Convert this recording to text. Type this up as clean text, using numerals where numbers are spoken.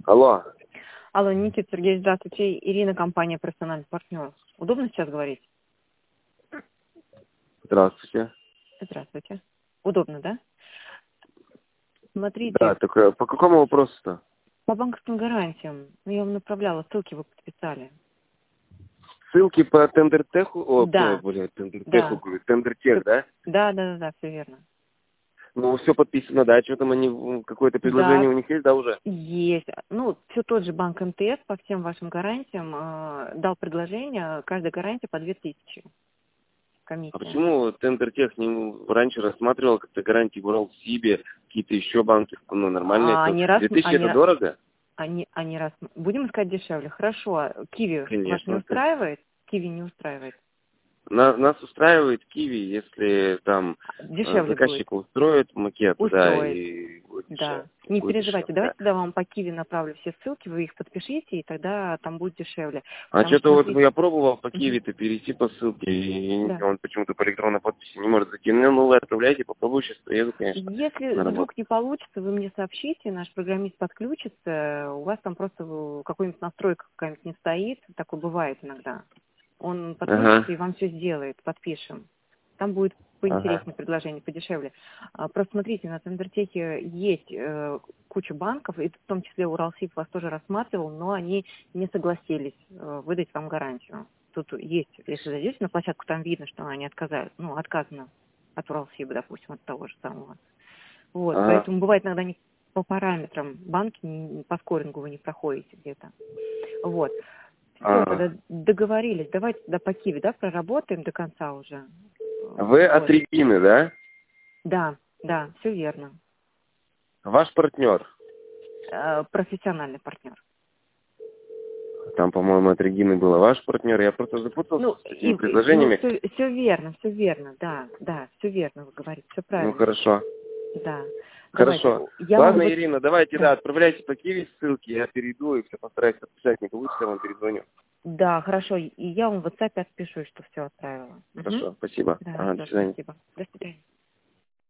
Алло. Алло, Никита, Сергей, здравствуйте. Ирина, компания «Персональный партнер». Удобно сейчас говорить? Здравствуйте. Здравствуйте. Удобно, да? Да, Смотрите, только по какому вопросу-то? по банковским гарантиям, я вам направляла, ссылки вы подписали. Ссылки по Тендертеху, Да, Тендертеху, да. говорю, Тендертех, да? Да, все верно. Ну, все подписано, да, что там они, какое-то предложение Да, у них есть, да, уже? есть. Ну, все тот же банк МТС по всем вашим гарантиям дал предложение, каждая гарантия по 2000 А комиссия. почему Тендертех не раньше рассматривал как-то гарантии, брал в Сибе, какие-то еще банки, ну, нормальные, А то они 2000 это дорого? они раз... Будем искать дешевле. Хорошо. Киви вас не Конечно. устраивает? Киви не устраивает. Нас устраивает Киви, если там Дешевле будет. заказчика устроит макет, да, Устроит. и будет Да. дешевле. Не Будет дешевле, переживайте. да. Давайте тогда вам по Киви направлю все ссылки, вы их подпишите, и тогда там будет дешевле. А Потому что, что-то вот смотрите... я пробовал по Мгм. Киви-то перейти по ссылке, и Да. он почему-то по электронной подписи не может зайти. Ну, вы отправляйте, попробую, сейчас приеду, конечно, Если на работу. вдруг не получится, вы мне сообщите, наш программист подключится, у вас там просто какой-нибудь настройка какая-нибудь не стоит, такое бывает иногда. Он подключится Ага, и вам все сделает, подпишем. Там будет ага. поинтереснее предложение, подешевле. Просто смотрите, на Тендертехе есть куча банков, и в том числе Уралсиб вас тоже рассматривал, но они не согласились выдать вам гарантию. Тут есть, если зайдете на площадку, там видно, что они отказали, отказано от Уралсиба, допустим, от того же самого. Вот, Ага. поэтому бывает иногда не по параметрам банки, по скорингу вы не проходите где-то. Вот. Все, Ага. тогда договорились. Давайте тогда по Киви, да, проработаем до конца уже. Вы от Вот. Регины, да? Да, все верно. Ваш партнер. Профессиональный партнер. Там, по-моему, от Регины было ваш партнер. Я просто запутался с этими предложениями. Все верно, да, все верно, вы говорите, все Ну, правильно. хорошо. Да. Давайте, Хорошо. я вам Ладно, вот, Ирина, давайте, да, да, отправляйте по Киви ссылки, я перейду и все постараюсь подписать. Не получится, я вам перезвоню. да, хорошо, и я вам в WhatsApp отпишу, что все отправила. Мгм. Хорошо, спасибо. Да, Ага, до все, свидания. спасибо. До свидания.